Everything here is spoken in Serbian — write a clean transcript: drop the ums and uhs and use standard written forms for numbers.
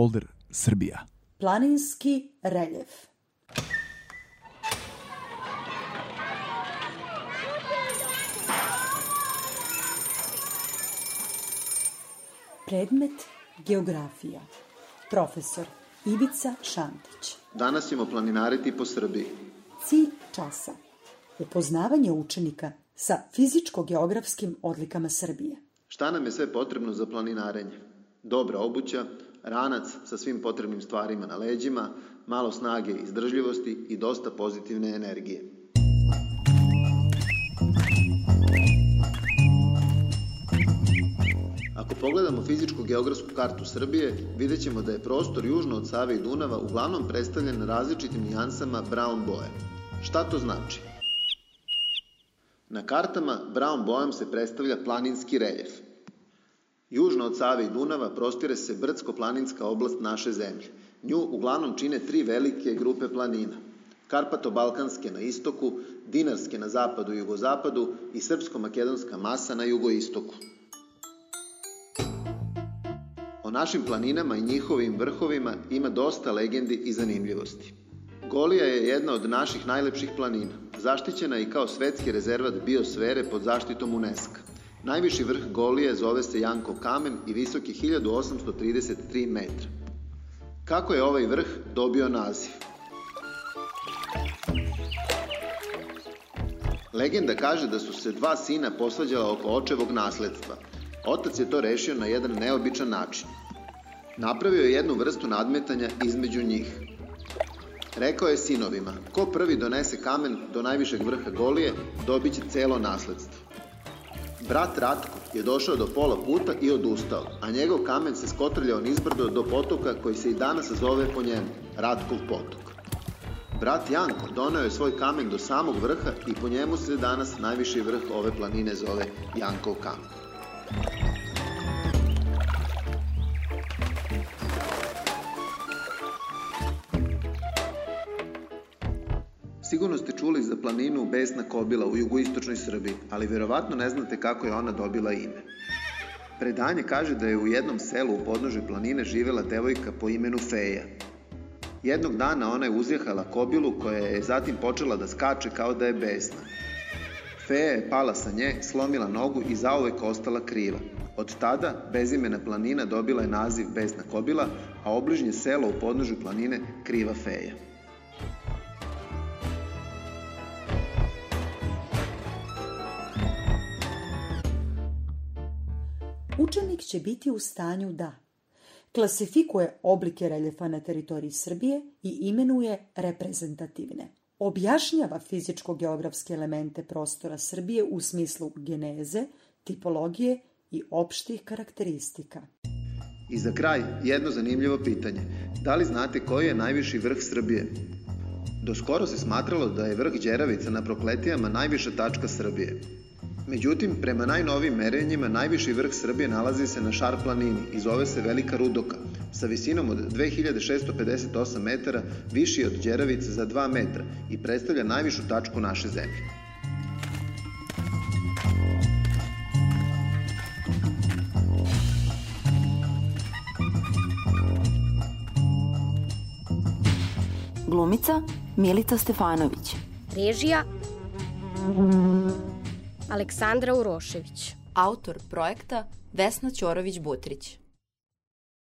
folder Srbija. Planinski reljef. Predmet geografija. Profesor Ivica Šantić. Danas ćemo planinariti po Srbiji. Cilj časa. Upoznavanje učenika sa fizičko-geografskim odlikama Srbije. Šta nam je sve potrebno za planinarenje? Dobra obuća, ranac sa svim potrebnim stvarima na leđima, malo snage i izdržljivosti i dosta pozitivne energije. Ako pogledamo fizičko-geografsku kartu Srbije, vidjet ćemo da je prostor južno od Save i Dunava uglavnom predstavljen različitim nijansama brown boje. Šta to znači? Na kartama brown bojom se predstavlja planinski reljef. Južno od Save i Dunava prostire se brdsko-planinska oblast naše zemlje. Nju uglavnom čine 3 velike grupe planina. Karpato-balkanske na istoku, dinarske na zapadu i jugozapadu i srpsko-makedonska masa na jugoistoku. O našim planinama i njihovim vrhovima ima dosta legendi i zanimljivosti. Golija je jedna od naših najlepših planina, zaštićena i kao svetski rezervat biosfere pod zaštitom UNESCO. Najviši vrh Golije zove se Jankov kamen i visok je 1833 metra. Kako je ovaj vrh dobio naziv? Legenda kaže da su se 2 sina posvađala oko očevog nasledstva. Otac je to rešio na jedan neobičan način. Napravio je jednu vrstu nadmetanja između njih. Rekao je sinovima, ko prvi donese kamen do najvišeg vrha Golije, dobit će celo nasledstvo. Brat Ratko je došao do pola puta i odustao, a njegov kamen se skotrljao nizbrdo do potoka koji se i danas zove po njemu, Ratkov potok. Brat Janko doneo je svoj kamen do samog vrha i po njemu se danas najviši vrh ove planine zove Jankov kamen. Sigurno ste čuli za planinu Besna Kobila u jugoistočnoj Srbiji, ali verovatno ne znate kako je ona dobila ime. Predanje kaže da je u jednom selu u podnožju planine živela devojka po imenu Feja. Jednog dana ona je uzjehala kobilu koja je zatim počela da skače kao da je besna. Feja je pala sa nje, slomila nogu i zauvek ostala kriva. Od tada bezimena planina dobila je naziv Besna Kobila, a obližnje selo u podnožju planine Kriva Feja. Učenik će biti u stanju da klasifikuje oblike reljefa na teritoriji Srbije i imenuje reprezentativne. Objašnjava fizičko-geografske elemente prostora Srbije u smislu geneze, tipologije i opštih karakteristika. I za kraj, jedno zanimljivo pitanje. Da li znate koji je najviši vrh Srbije? Do skoro se smatralo da je vrh Đeravica na Prokletijama najviša tačka Srbije. Međutim, prema najnovijim merenjima, najviši vrh Srbije nalazi se na Šar planini i zove se Velika Rudoka, sa visinom od 2658 metara, viši od Đeravice za 2 metra i predstavlja najvišu tačku naše zemlje. Glumica Milica Stefanović. Režija Aleksandra Urošević. Autor projekta Vesna Ćorović-Butrić.